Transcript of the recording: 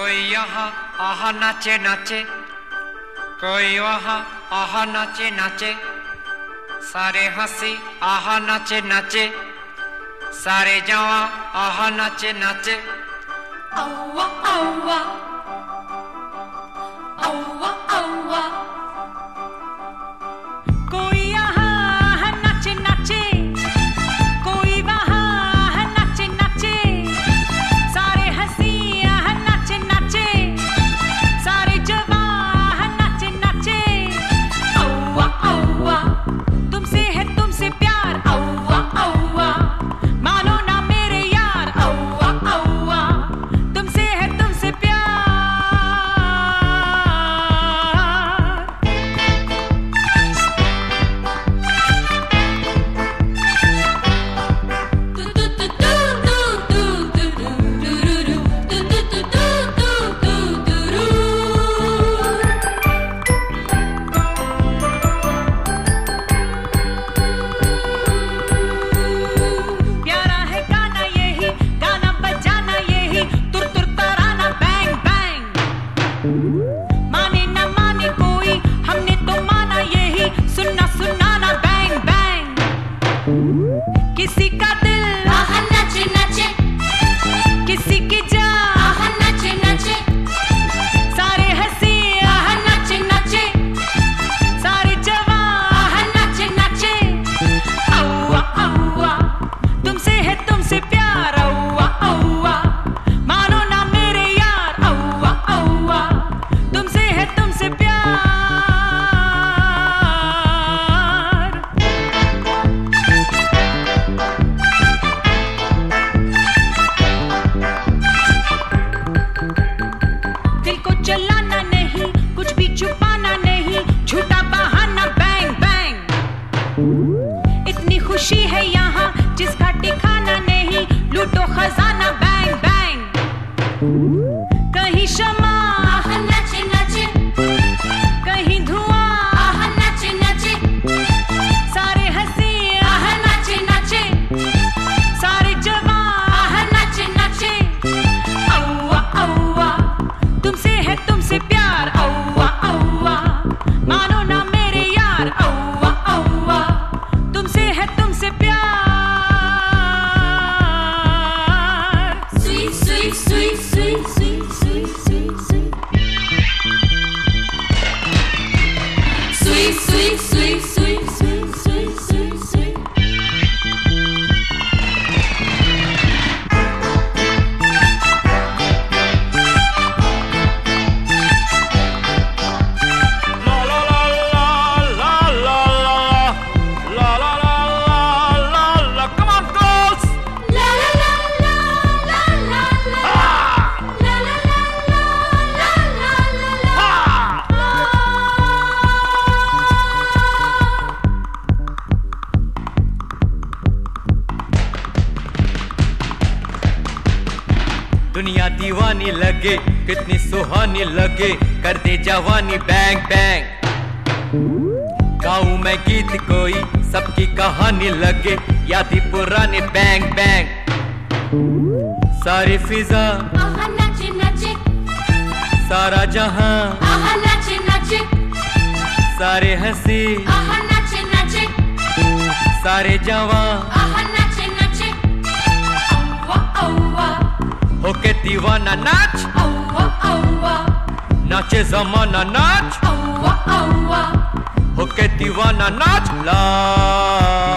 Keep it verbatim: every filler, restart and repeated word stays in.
कोई यहाँ आहा नाचे नाचे, कोई वहाँ आहा नाचे नाचे, सारे हंसी आहा नाचे नाचे, सारे जवां आहा नाचे नाचे। औवा औवा औवा औवा, कोई यहाँ नाचे नाचे, कोई वहाँ नाचे नाचे, सारे हंसी यहाँ नाचे नाचे, सारे जवां नाचे नाचे। औवा औवा, तुमसे है तुमसे प्यार, औवा औवा, मानो ना मेरे यार, औवा औवा, तुमसे है तुमसे प्यार। प्यारा है गाना यही, गाना बजाना यही, तुर तुर तराना बैंग बैंग। माने ना माने कोई, हमने तो माना यही, सुनना सुनाना बैंग बैंग। किसी का दिल आहा नाचे नाचे, किसी की जान आहा नाचे नाचे, सारे हंसी आहा नाचे नाचे, सारे जवां आहा नाचे नाचे। औवा औवा, तुमसे है तुमसे प्यार, औवा औवा, मानो ना मेरे यार, औवा औवा, तुमसे है तुमसे प्यार। दिल को चलाना नहीं, कुछ भी छुपाना नहीं, झूठा बहाना बैंग बैंग। इतनी खुशी है यहाँ जिसका ठिकाना नहीं, लूटो खजाना बैंग बैंग। कहीं शमा आहा नाचे नाचे, कहीं धुआं आहा नाचे नाचे, सारे हंसी आहा नाचे नाचे, सारे जवां आहा नाचे नाचे। औवा औवा, तुमसे है तुमसे प्यार, औवा औवा, मानो ना मेरे यार, औवा औवा, तुमसे है तुमसे प्यार। सुई सुई सुई सुई सुई सुई सुई सुई, सुई सुई सुई सुई सुई सुई सुई सुई। La la la la la la la la la la la la. Come on, girls! La la la la la la la, Ah! la la la la la la la la. Ah! दुनिया दीवानी लगे, कितनी सुहानी लगे, कर दे जवानी bang bang. गाऊं मैं गीत कोई, सबकी कहानी लगे, यादी पुरानी बैंग बैंग। सारी फिजा आहा नाचे नाचे, सारा जहां, आहा नाचे नाचे, सारे हंसी आहा नाचे नाचे, सारे जवां, आहा नाचे नाचे। औवा औवा होके दीवाना नाच, औवा औवा, नाचे जमाना नाच, औवा औवा, होके दीवाना नाच। ला